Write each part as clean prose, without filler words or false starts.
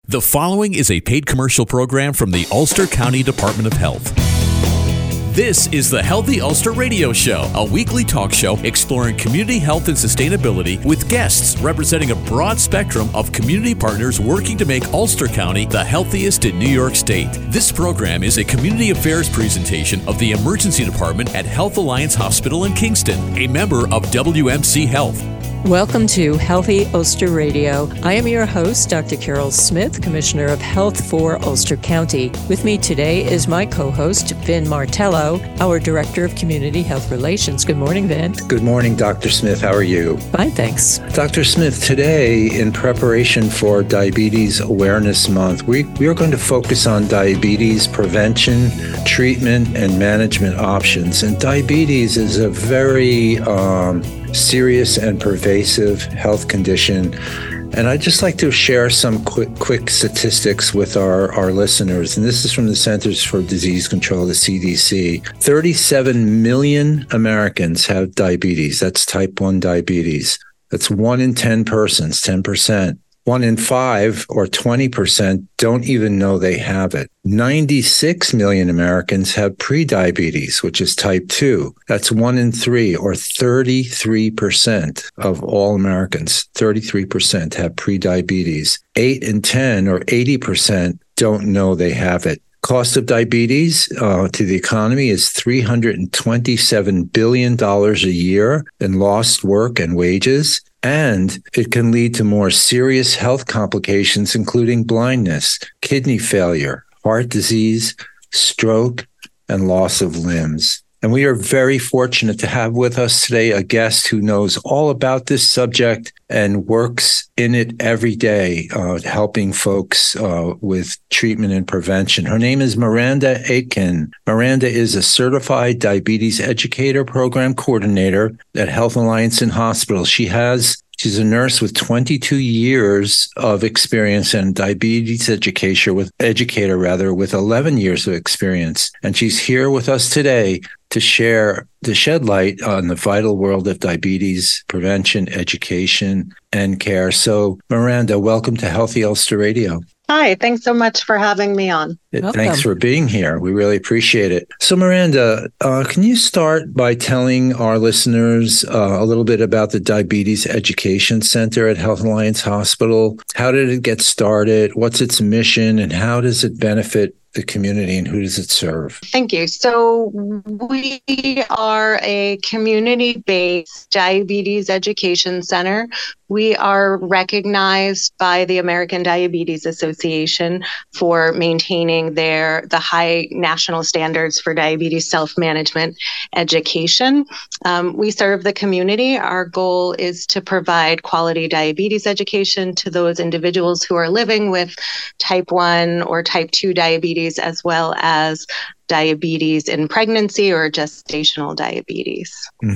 The following is a paid commercial program from the Ulster County Department of Health. This is the Healthy Ulster Radio Show, a weekly talk show exploring community health and sustainability with guests representing a broad spectrum of community partners working to make Ulster County the healthiest in New York State. This program is a community affairs presentation of the Emergency Department at Health Alliance Hospital in Kingston, a member of WMC Health. Welcome to Healthy Ulster Radio. I am your host, Dr. Carol Smith, Commissioner of Health for Ulster County. With me today is my co-host, Vin Martello, our Director of Community Health Relations. Good morning, Vin. Good morning, Dr. Smith. How are you? Fine, thanks. Dr. Smith, today, in preparation for Diabetes Awareness Month, we are going to focus on diabetes prevention, treatment, and management options. And diabetes is a very serious and pervasive health condition. And I'd just like to share some quick statistics with our listeners. And this is from the Centers for Disease Control, the CDC. 37 million Americans have diabetes. That's type 1 diabetes. That's 1 in 10 persons, 10%. 1 in 5 or 20% don't even know they have it. 96 million Americans have prediabetes, which is type 2. That's 1 in 3 or 33% of all Americans. 33% have prediabetes. 8 in 10 or 80% don't know they have it. Cost of diabetes to the economy is $327 billion a year in lost work and wages. And it can lead to more serious health complications, including blindness, kidney failure, heart disease, stroke, and loss of limbs. And we are very fortunate to have with us today a guest who knows all about this subject and works in it every day, helping folks with treatment and prevention. Her name is Miranda Aitken. Miranda is a certified diabetes educator program coordinator at Health Alliance and Hospital. She's a nurse with 22 years of experience in diabetes educator with 11 years of experience. And she's here with us today to shed light on the vital world of diabetes prevention, education, and care. So, Miranda, welcome to Healthy Ulster Radio. Hi, thanks so much for having me on. Thanks for being here. We really appreciate it. So, Miranda, can you start by telling our listeners a little bit about the Diabetes Education Center at Health Alliance Hospital? How did it get started? What's its mission? And how does it benefit the community, and who does it serve? Thank you. So we are a community-based diabetes education center. We are recognized by the American Diabetes Association for maintaining the high national standards for diabetes self-management education. We serve the community. Our goal is to provide quality diabetes education to those individuals who are living with type 1 or type 2 diabetes, as well as diabetes in pregnancy or gestational diabetes.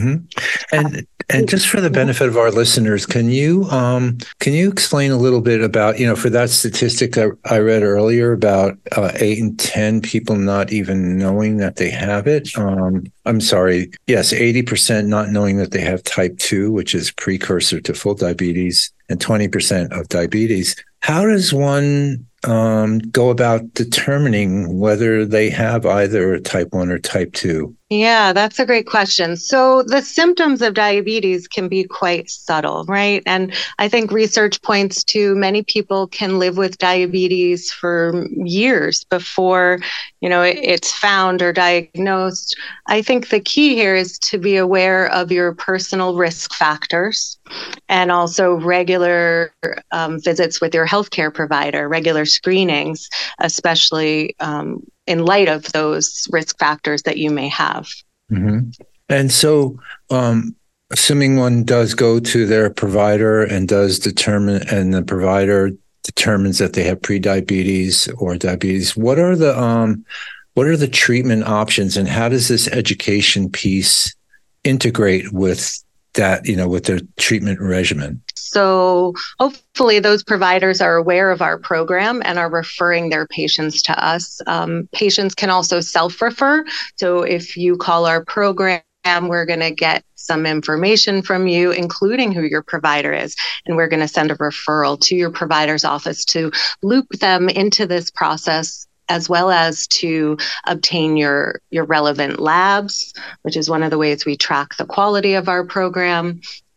Mm-hmm. And just for the benefit of our listeners, can you explain a little bit about, for that statistic that I read earlier about 8 in 10 people not even knowing that they have it? I'm sorry. Yes, 80% not knowing that they have type 2, which is precursor to full diabetes, and 20% of diabetes. How does one go about determining whether they have either type 1 or type 2? Yeah, that's a great question. So the symptoms of diabetes can be quite subtle, right? And I think research points to many people can live with diabetes for years before, it's found or diagnosed. I think the key here is to be aware of your personal risk factors and also regular visits with your healthcare provider, regular screenings, especially in light of those risk factors that you may have. Mm-hmm. And so, assuming one does go to their provider and the provider determines that they have prediabetes or diabetes, what are the treatment options, and how does this education piece integrate with that, with their treatment regimen? So hopefully those providers are aware of our program and are referring their patients to us. Patients can also self-refer. So if you call our program we're going to get some information from you, including who your provider is. And we're going to send a referral to your provider's office to loop them into this process, as well as to obtain your relevant labs, which is one of the ways we track the quality of our program.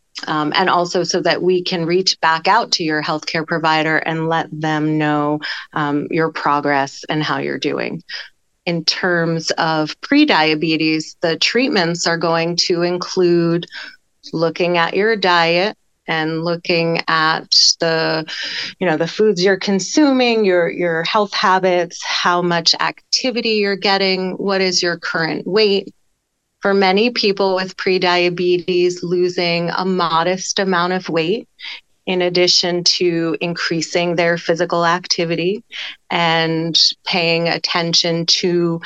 And also so that we can reach back out to your healthcare provider and let them know your progress and how you're doing. In terms of prediabetes, the treatments are going to include looking at your diet and looking at the foods you're consuming, your health habits, how much activity you're getting, what is your current weight. For many people with prediabetes, losing a modest amount of weight in addition to increasing their physical activity and paying attention to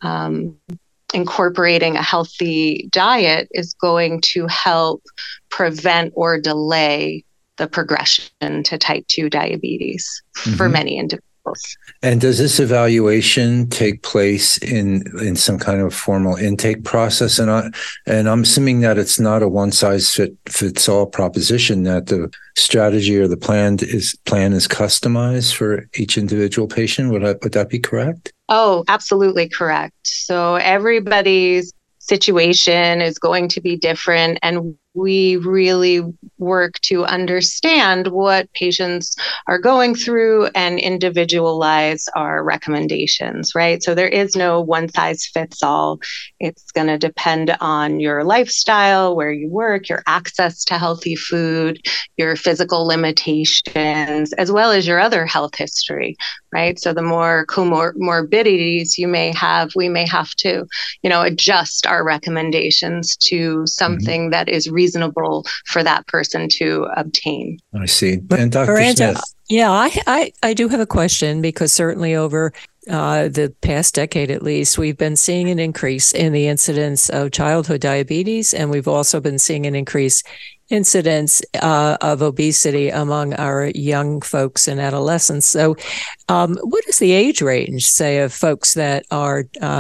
incorporating a healthy diet is going to help prevent or delay the progression to type 2 diabetes for many individuals. And does this evaluation take place in some kind of formal intake process? And I'm assuming that it's not a one-size-fits-all proposition, that the strategy or the plan is customized for each individual patient. Would that be correct? Oh, absolutely correct. So everybody's situation is going to be different, and we really work to understand what patients are going through and individualize our recommendations, right? So there is no one size fits all. It's going to depend on your lifestyle, where you work, your access to healthy food, your physical limitations, as well as your other health history, right? So the more comorbidities you may have, we may have to, adjust our recommendations to something that is reasonable for that person to obtain. I see. And Dr. Miranda, Smith. Yeah, I do have a question, because certainly over the past decade, at least, we've been seeing an increase in the incidence of childhood diabetes, and we've also been seeing an increase incidence of obesity among our young folks and adolescents. So what is the age range, say, of folks that are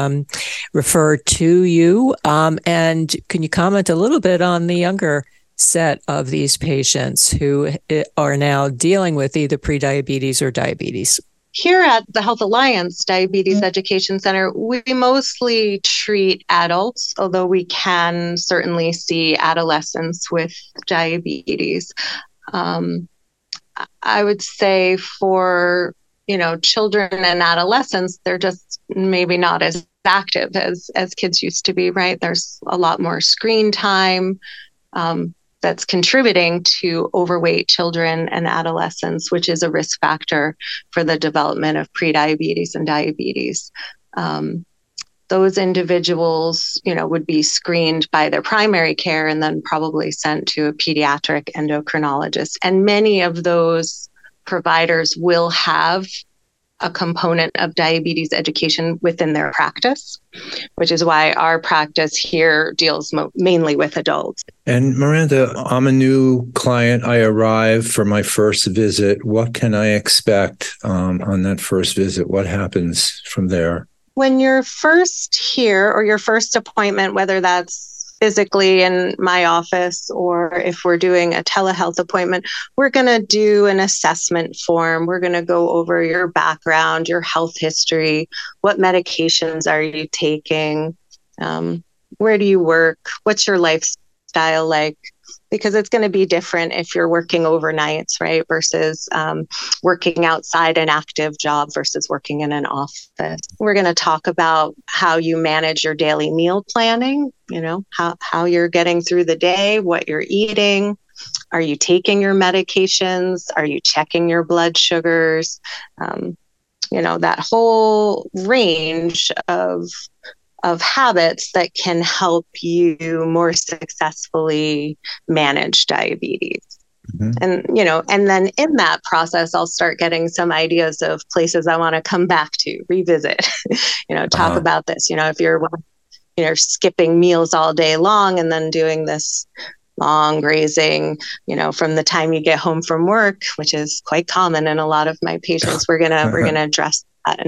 referred to you? And can you comment a little bit on the younger set of these patients who are now dealing with either prediabetes or diabetes? Here at the Health Alliance Diabetes Education Center, we mostly treat adults, although we can certainly see adolescents with diabetes. I would say for, children and adolescents, they're just maybe not as active as kids used to be, right? There's a lot more screen time that's contributing to overweight children and adolescents, which is a risk factor for the development of prediabetes and diabetes. Those individuals, would be screened by their primary care and then probably sent to a pediatric endocrinologist. And many of those providers will have a component of diabetes education within their practice, which is why our practice here deals mainly with adults. And Miranda, I'm a new client. I arrive for my first visit. What can I expect on that first visit? What happens from there? When you're first here, or your first appointment, whether that's physically in my office or if we're doing a telehealth appointment, we're going to do an assessment form. We're going to go over your background, your health history, what medications are you taking, where do you work, what's your lifestyle like? Because it's going to be different if you're working overnights, right, versus working outside an active job versus working in an office. We're going to talk about how you manage your daily meal planning, how you're getting through the day, what you're eating. Are you taking your medications? Are you checking your blood sugars? That whole range of habits that can help you more successfully manage diabetes. Mm-hmm. And then in that process, I'll start getting some ideas of places I want to come back to, revisit, talk about this, if you're skipping meals all day long and then doing this long grazing, from the time you get home from work, which is quite common in a lot of my patients, we're going to address that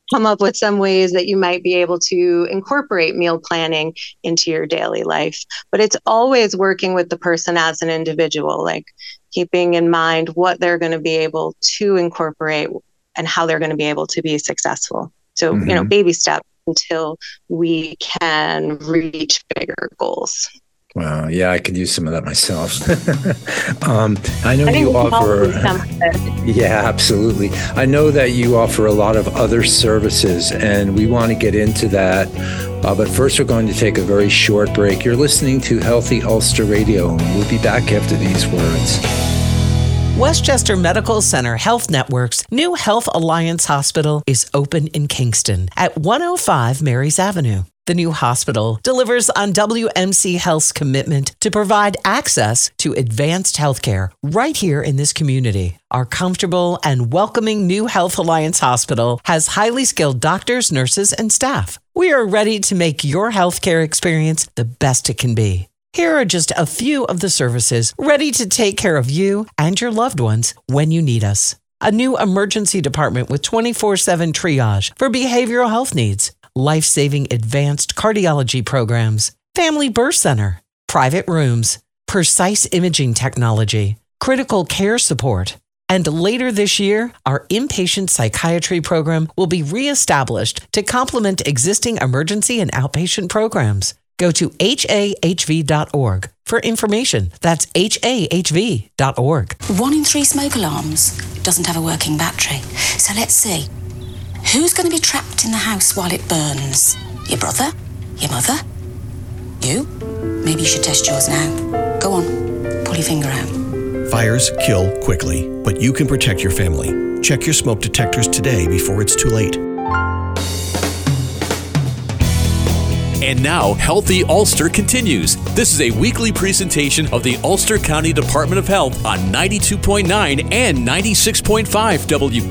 come up with some ways that you might be able to incorporate meal planning into your daily life. But it's always working with the person as an individual, like keeping in mind what they're going to be able to incorporate and how they're going to be able to be successful. So, baby steps until we can reach bigger goals. Wow. Yeah, I could use some of that myself. I know you offer. Yeah, absolutely. I know that you offer a lot of other services, and we want to get into that. But first, we're going to take a very short break. You're listening to Healthy Ulster Radio, and we'll be back after these words. Westchester Medical Center Health Network's new Health Alliance Hospital is open in Kingston at 105 Marys Avenue. The new hospital delivers on WMC Health's commitment to provide access to advanced healthcare right here in this community. Our comfortable and welcoming new Health Alliance Hospital has highly skilled doctors, nurses, and staff. We are ready to make your healthcare experience the best it can be. Here are just a few of the services ready to take care of you and your loved ones when you need us. A new emergency department with 24/7 triage for behavioral health needs, life-saving advanced cardiology programs, family birth center, private rooms, precise imaging technology, critical care support. And later this year, our inpatient psychiatry program will be reestablished to complement existing emergency and outpatient programs. Go to hahv.org for information. That's hahv.org. 1 in 3 smoke alarms doesn't have a working battery. So let's see. Who's going to be trapped in the house while it burns? Your brother? Your mother? You? Maybe you should test yours now. Go on, pull your finger out. Fires kill quickly, but you can protect your family. Check your smoke detectors today before it's too late. And now, Healthy Ulster continues. This is a weekly presentation of the Ulster County Department of Health on 92.9 and 96.5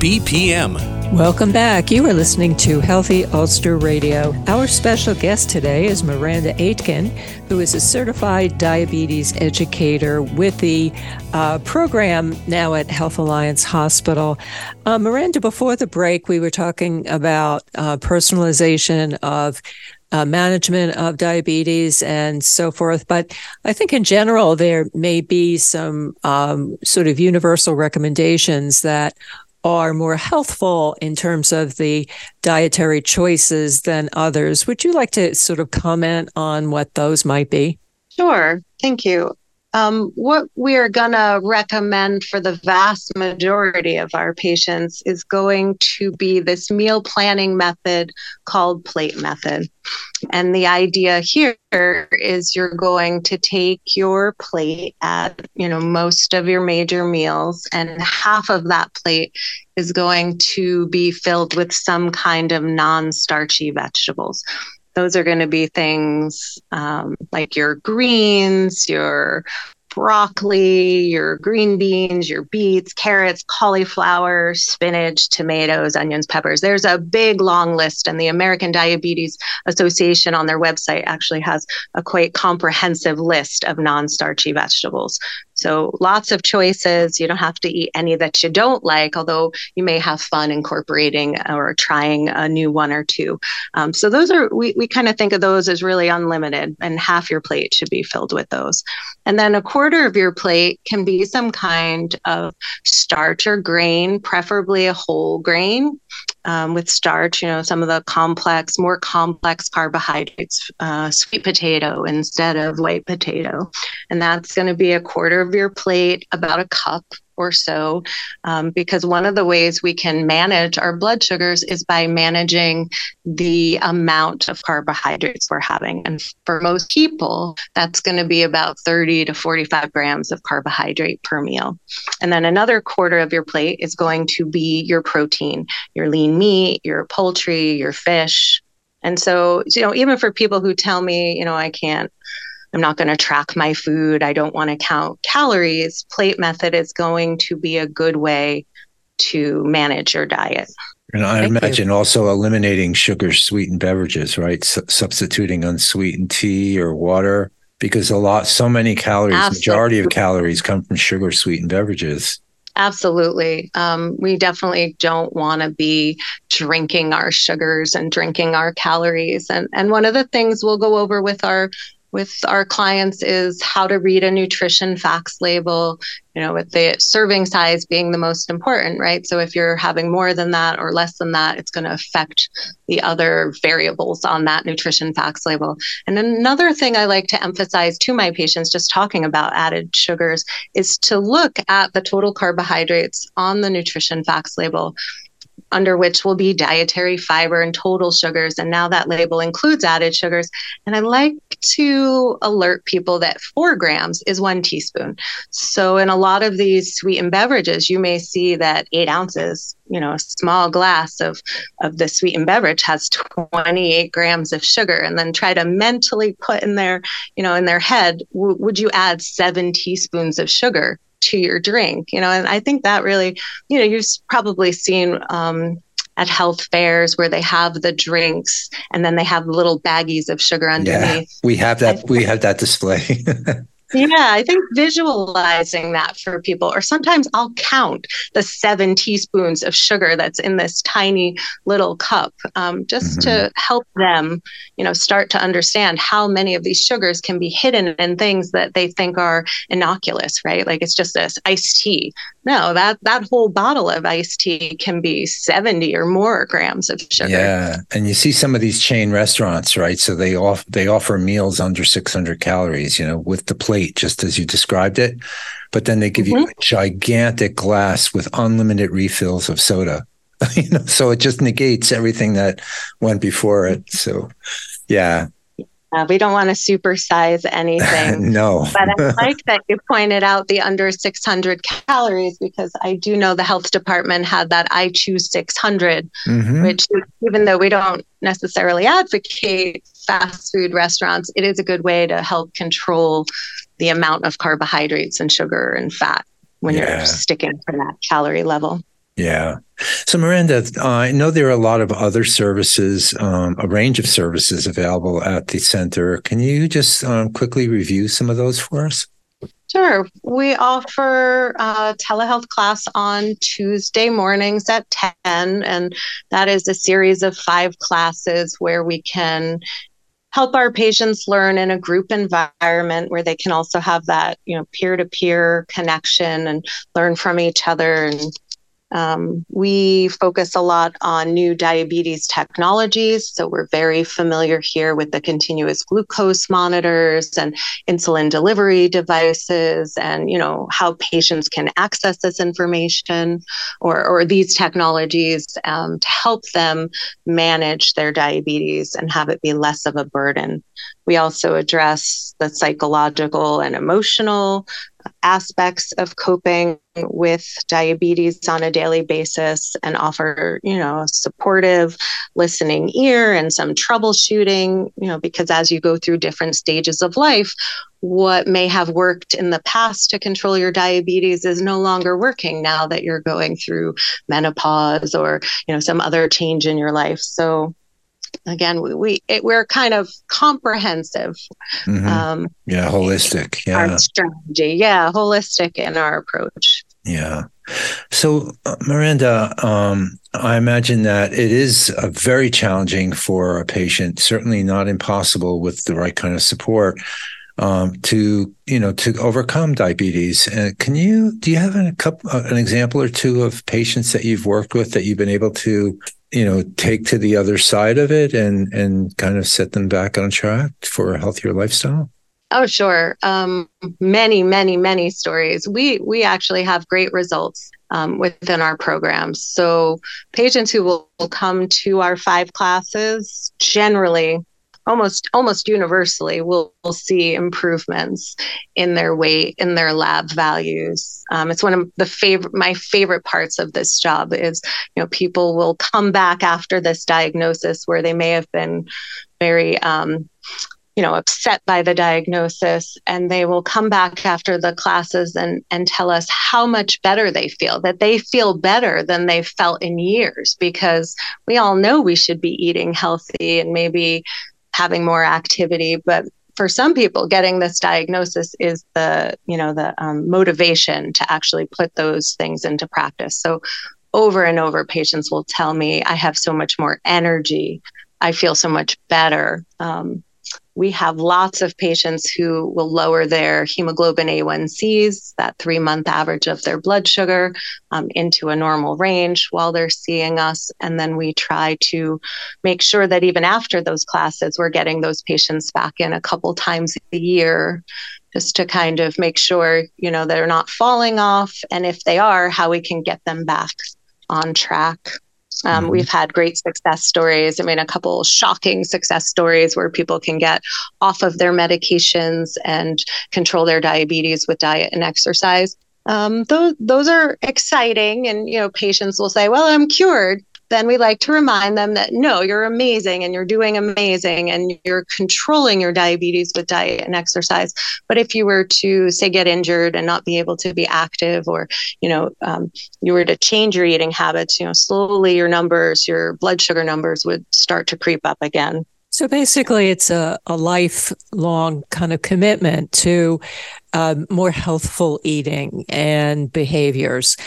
WBPM. Welcome back. You are listening to Healthy Ulster Radio. Our special guest today is Miranda Aitken, who is a certified diabetes educator with the program now at Health Alliance Hospital. Miranda, before the break, we were talking about personalization of management of diabetes and so forth. But I think in general, there may be some sort of universal recommendations that are more healthful in terms of the dietary choices than others. Would you like to sort of comment on what those might be? Sure. Thank you. What we are going to recommend for the vast majority of our patients is going to be this meal planning method called plate method. And the idea here is you're going to take your plate at, most of your major meals, and half of that plate is going to be filled with some kind of non-starchy vegetables. Those are going to be things like your greens, your broccoli, your green beans, your beets, carrots, cauliflower, spinach, tomatoes, onions, peppers. There's a big long list, and the American Diabetes Association on their website actually has a quite comprehensive list of non-starchy vegetables. So lots of choices. You don't have to eat any that you don't like, although you may have fun incorporating or trying a new one or two. So those are, we kind of think of those as really unlimited, and half your plate should be filled with those. And then a quarter of your plate can be some kind of starch or grain, preferably a whole grain with starch, some of the more complex carbohydrates, sweet potato instead of white potato. And that's going to be a quarter of your plate, about a cup or so, because one of the ways we can manage our blood sugars is by managing the amount of carbohydrates we're having. And for most people, that's going to be about 30 to 45 grams of carbohydrate per meal. And then another quarter of your plate is going to be your protein, your lean meat, your poultry, your fish. And so, even for people who tell me, I'm not going to track my food, I don't want to count calories, plate method is going to be a good way to manage your diet. And I imagine also eliminating sugar-sweetened beverages, right? Substituting unsweetened tea or water, because so many calories, Absolutely. Majority of calories come from sugar-sweetened beverages. Absolutely. We definitely don't want to be drinking our sugars and drinking our calories. And one of the things we'll go over with our clients is how to read a nutrition facts label, with the serving size being the most important, right? So if you're having more than that or less than that, it's going to affect the other variables on that nutrition facts label. And another thing I like to emphasize to my patients, just talking about added sugars, is to look at the total carbohydrates on the nutrition facts label, under which will be dietary fiber and total sugars. And now that label includes added sugars. And I like to alert people that 4 grams is 1 teaspoon. So in a lot of these sweetened beverages, you may see that 8 ounces, a small glass of the sweetened beverage has 28 grams of sugar, and then try to mentally put in their head, would you add 7 teaspoons of sugar to your drink, and I think that really, you've probably seen at health fairs where they have the drinks and then they have little baggies of sugar underneath. Yeah, we have that display. Yeah, I think visualizing that for people, or sometimes I'll count the 7 teaspoons of sugar that's in this tiny little cup, just to help them, start to understand how many of these sugars can be hidden in things that they think are innocuous, right? Like it's just this iced tea. No, that whole bottle of iced tea can be 70 or more grams of sugar. Yeah, and you see some of these chain restaurants, right? So they offer meals under 600 calories, with the plate, just as you described it. But then they give you a gigantic glass with unlimited refills of soda. So it just negates everything that went before it. So, yeah. We don't want to supersize anything. No. But I like that you pointed out the under 600 calories, because I do know the health department had that I Choose 600, which, even though we don't necessarily advocate fast food restaurants, it is a good way to help control the amount of carbohydrates and sugar and fat when you're sticking to that calorie level. Yeah. So Miranda, I know there are a lot of other services, a range of services available at the center. Can you just quickly review some of those for us? Sure. We offer a telehealth class on Tuesday mornings at 10, and that is a series of 5 classes where we can help our patients learn in a group environment where they can also have that, peer-to-peer connection and learn from each other. And we focus a lot on new diabetes technologies. So we're very familiar here with the continuous glucose monitors and insulin delivery devices, and, how patients can access this information or these technologies to help them manage their diabetes and have it be less of a burden. We also address the psychological and emotional aspects of coping with diabetes on a daily basis, and offer, a supportive listening ear and some troubleshooting, because as you go through different stages of life, what may have worked in the past to control your diabetes is no longer working now that you're going through menopause or, some other change in your life. So again, we're kind of comprehensive. Holistic. Yeah. Our strategy. Yeah. Holistic in our approach. Yeah. So Miranda, I imagine that it is very challenging for a patient, certainly not impossible with the right kind of support, to overcome diabetes. Do you have an example or two of patients that you've worked with that you've been able to, take to the other side of it and kind of set them back on track for a healthier lifestyle? Oh, sure. Many, many, many stories. We actually have great results within our programs. So patients who will come to our 5 classes generally, almost universally, will see improvements in their weight, in their lab values. It's one of my favorite parts of this job is, people will come back after this diagnosis where they may have been very, upset by the diagnosis, and they will come back after the classes and tell us how much better they feel, that they feel better than they've felt in years, because we all know we should be eating healthy and maybe having more activity, but for some people, getting this diagnosis is the motivation to actually put those things into practice. So over and over, patients will tell me, I have so much more energy. I feel so much better. We have lots of patients who will lower their hemoglobin A1Cs, that 3-month average of their blood sugar, into a normal range while they're seeing us. And then we try to make sure that even after those classes, we're getting those patients back in a couple times a year, just to kind of make sure, they're not falling off. And if they are, how we can get them back on track. We've had great success stories. A couple shocking success stories where people can get off of their medications and control their diabetes with diet and exercise. Those are exciting. And, patients will say, well, I'm cured. Then we like to remind them that, no, you're amazing and you're doing amazing and you're controlling your diabetes with diet and exercise. But if you were to, say, get injured and not be able to be active, or, you were to change your eating habits, slowly your blood sugar numbers would start to creep up again. So basically, it's a lifelong kind of commitment to more healthful eating and behaviors,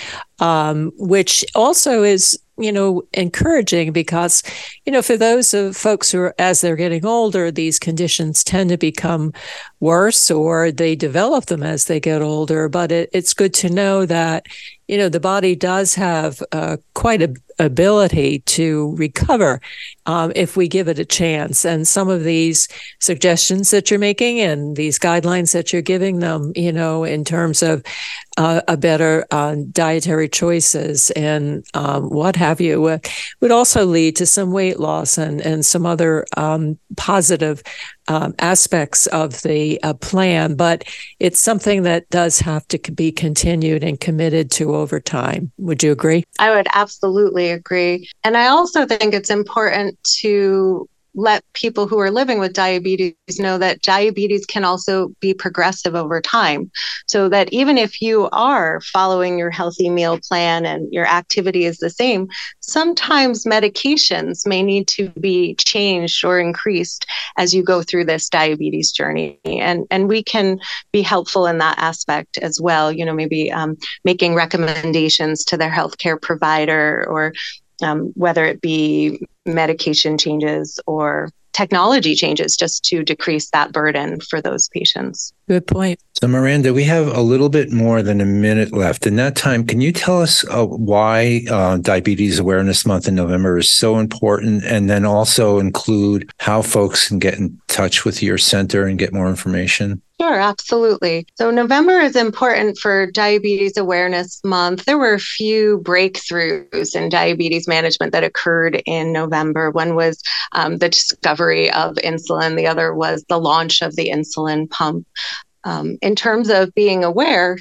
which also is, encouraging because, for those of folks who are, as they're getting older, these conditions tend to become worse or they develop them as they get older. But it's good to know that, the body does have quite an ability to recover if we give it a chance. And some of these suggestions that you're making and these guidelines that you're giving them, in terms of a better dietary choices and what have you, would also lead to some weight loss and some other positive aspects of the plan. But it's something that does have to be continued and committed to over time. Would you agree? I would absolutely agree. And I also think it's important to let people who are living with diabetes know that diabetes can also be progressive over time. So that even if you are following your healthy meal plan and your activity is the same, sometimes medications may need to be changed or increased as you go through this diabetes journey. And we can be helpful in that aspect as well. Maybe making recommendations to their healthcare provider, or whether it be medication changes or technology changes, just to decrease that burden for those patients. Good point. So Miranda, we have a little bit more than a minute left. In that time, can you tell us why Diabetes Awareness Month in November is so important, and then also include how folks can get in touch with your center and get more information? Sure, absolutely. So November is important for Diabetes Awareness Month. There were a few breakthroughs in diabetes management that occurred in November. One was the discovery of insulin. The other was the launch of the insulin pump. In terms of being aware,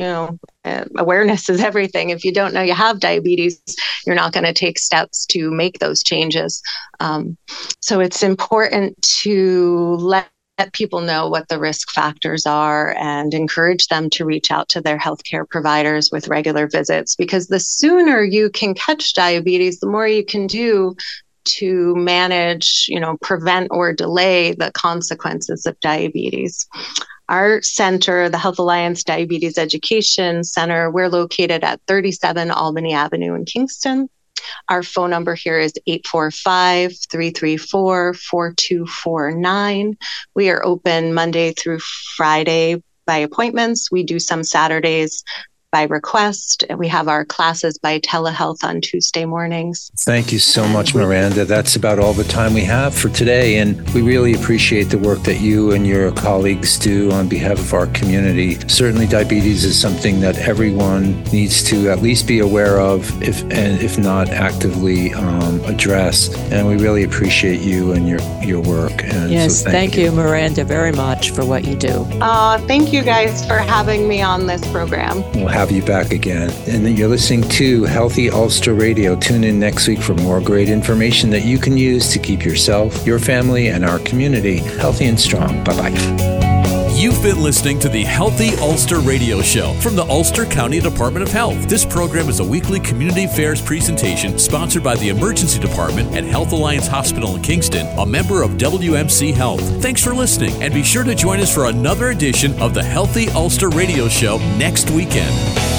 awareness is everything. If you don't know you have diabetes, you're not going to take steps to make those changes. So it's important to let people know what the risk factors are and encourage them to reach out to their healthcare providers with regular visits, because the sooner you can catch diabetes, the more you can do to manage, prevent or delay the consequences of diabetes. Our center, the Health Alliance Diabetes Education Center, we're located at 37 Albany Avenue in Kingston. Our phone number here is 845-334-4249. We are open Monday through Friday by appointments. We do some Saturdays by request. We have our classes by telehealth on Tuesday mornings. Thank you so much, Miranda. That's about all the time we have for today. And we really appreciate the work that you and your colleagues do on behalf of our community. Certainly, diabetes is something that everyone needs to at least be aware of, if not actively address. And we really appreciate you and your work. And yes, so thank you, Miranda, very much for what you do. Thank you guys for having me on this program. We'll have you back again. And then you're listening to Healthy Ulster Radio. Tune in next week for more great information that you can use to keep yourself, your family, and our community healthy and strong. Bye-bye. You've been listening to the Healthy Ulster Radio Show from the Ulster County Department of Health. This program is a weekly community affairs presentation sponsored by the Emergency Department at Health Alliance Hospital in Kingston, a member of WMC Health. Thanks for listening, and be sure to join us for another edition of the Healthy Ulster Radio Show next weekend.